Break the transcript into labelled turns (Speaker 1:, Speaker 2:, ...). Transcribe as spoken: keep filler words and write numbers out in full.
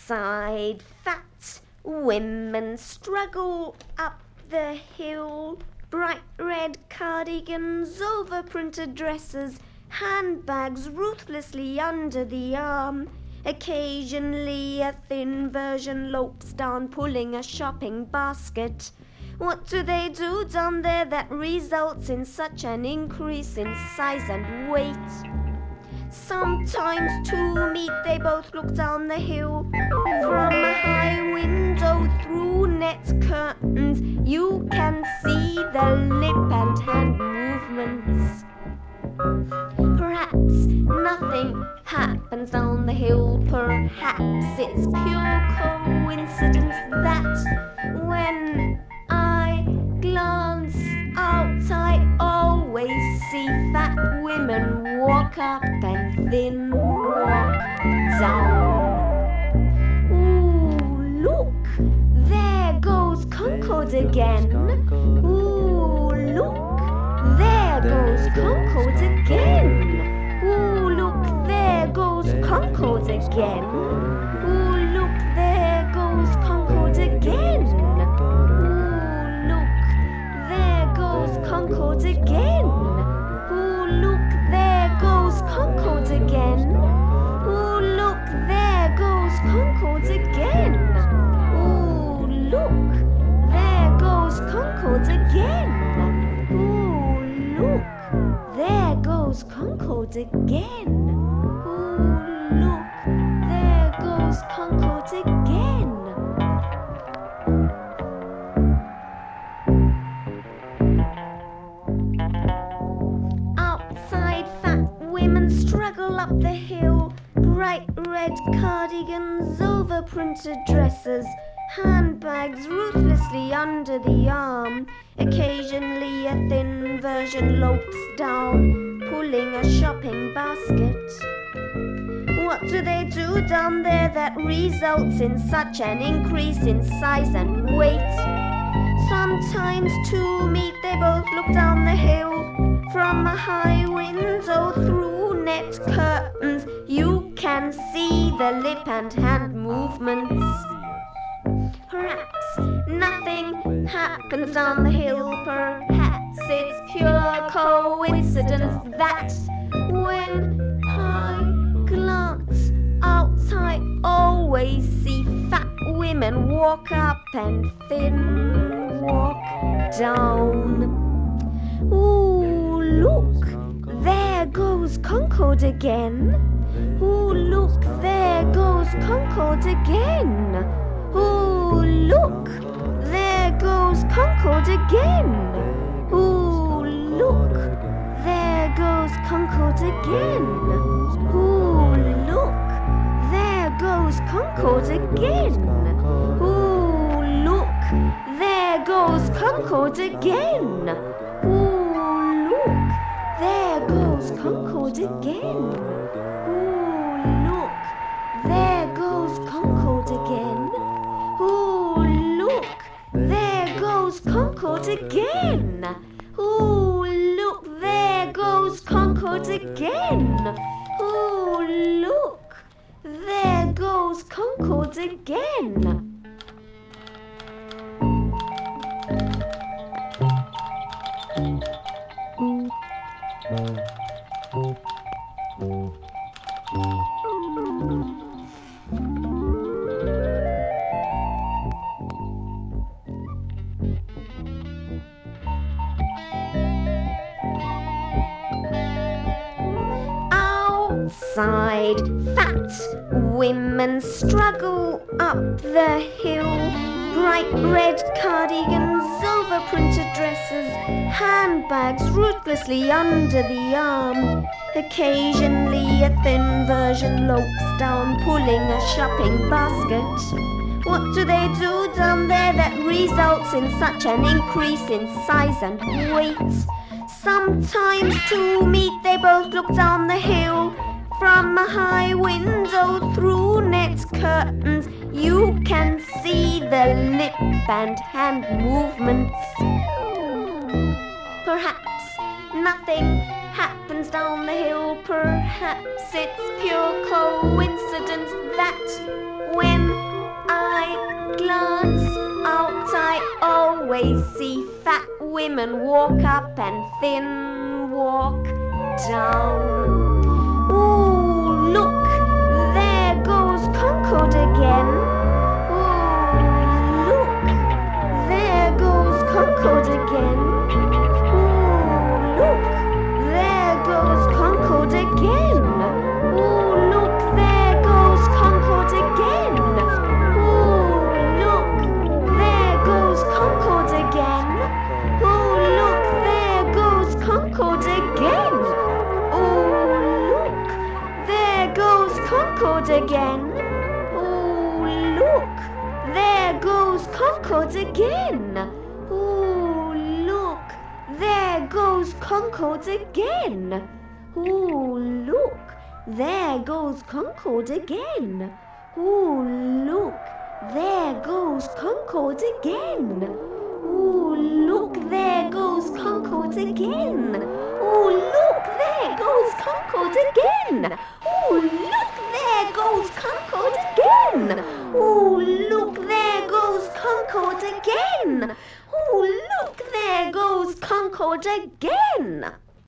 Speaker 1: Outside, fat women struggle up the hill. Bright red cardigans over printed dresses, handbags ruthlessly under the arm. Occasionally a thin version lopes down pulling a shopping basket. What do they do down there that results in such an increase in size and weight? Sometimes to meet they both look down the hill. From a high window through net curtains you can see the lip and hand movements. Perhaps nothing happens down the hill. Perhaps it's pure coincidence that when I glance out I always see fat women walk up and thin walk down. Ooh, look, there goes Concord again. Ooh, look, there goes Concord again. Ooh, look, there goes Concord again. Ooh, look, there goes Concord again. Ooh, look, there goes Concord again. Ooh, look, there goes Concord again. Ooh, look, there goes Concord again. Ooh, look, there goes Concord again. Ooh, look, there goes Concord again. Ooh, look, there goes Concord again. Outside, fat women struggle up the hill. Bright red cardigans over printed dresses, handbags ruthlessly under the arm. Occasionally a thin version lopes down, pulling a shopping basket. What do they do down there that results in such an increase in size and weight? Sometimes to meet they both look down the hill. From a high window through net curtains you can see the lip and hand movements. Perhaps nothing happens down the hill. Perhaps it's pure coincidence that when I glance out I always see fat women walk up and thin walk down. Ooh, look, there goes Concord again. Ooh, look, there goes Concord again. Ooh, look, there goes Concord again. Ooh, look, there goes Concord again. Ooh, look, there goes Concord again. Ooh, look, there goes Concord again. Ooh, look, there goes Concord again. Ooh, look, there goes Concord again. Ooh, look, there goes Concord again. Ooh, look, there goes Concord again. Ooh, look, there goes Concord again. Outside, fat women struggle up the hill. Bright red cardigans over printed dresses, handbags ruthlessly under the arm. Occasionally a thin version lopes down pulling a shopping basket. What do they do down there that results in such an increase in size and weight? Sometimes to meet they both look down the hill. From a high window through net curtains you can see the lip and hand movements. Perhaps nothing happens down the hill. Perhaps it's pure coincidence that when always see fat women walk up and thin walk down. Ooh, look, there goes Concord again. Ooh, look, there goes Concord again. Ooh, look, there goes Concord again. Ooh, look, there goes Concord again. Ooh, look, there goes Concord again. Ooh, look, there goes Concord again. Ooh, look, there goes Concord again. Ooh, look, there goes Concord again. Ooh, look, there goes Concord again. Ooh, look, there goes Concord again. Ooh, look, there goes Concord again. Ooh, look, there goes Concord again. Ooh, look, there goes Concord again. Ooh, look, there goes Concord again. Ooh, look, there goes Concord again. Ooh, look, there goes Concord again.